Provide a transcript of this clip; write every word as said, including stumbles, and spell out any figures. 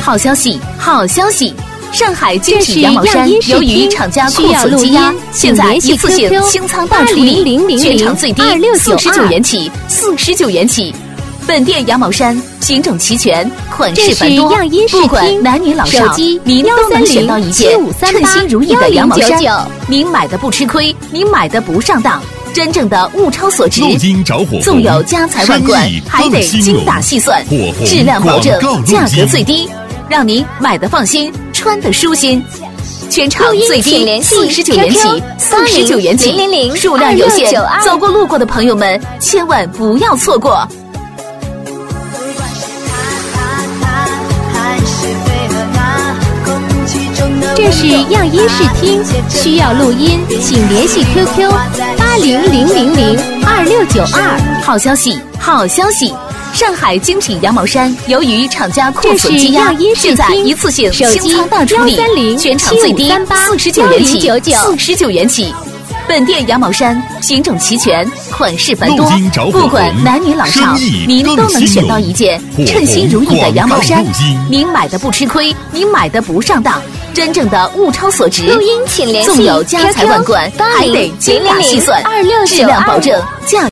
好消息，好消息！上海精品羊毛衫由于厂家库存积压，现在一次性清仓大处理，全场最低四十九元起，四十九元起。本店羊毛衫品种齐全，款式繁多，不管男女老少，您都能选到一件称心如意的羊毛衫。您买的不吃亏，您买的不上当，真正的物超所值。纵有家财万贯，还得精打细算，质量保证，价格最低，让您买的放心，穿的舒心。全场最低四十九元起，四十九元起，数量有限，走过路过的朋友们千万不要错过。 这是样音视听，需要录音，请联系 Q Q 八零零零零二六九二。 好消息，好消息！上海精品羊毛衫由于厂家库存积压，现在一次性清仓大处理，全场最低四十九元起，四十九元起。本店羊毛衫品种齐全，款式繁多，不管男女老少，您都能选到一件称心如意的羊毛衫。您买的不吃亏，您买的不上当，真正的物超所值。 录音请联系纵有家财万贯，还得精打细算，质量保证，价。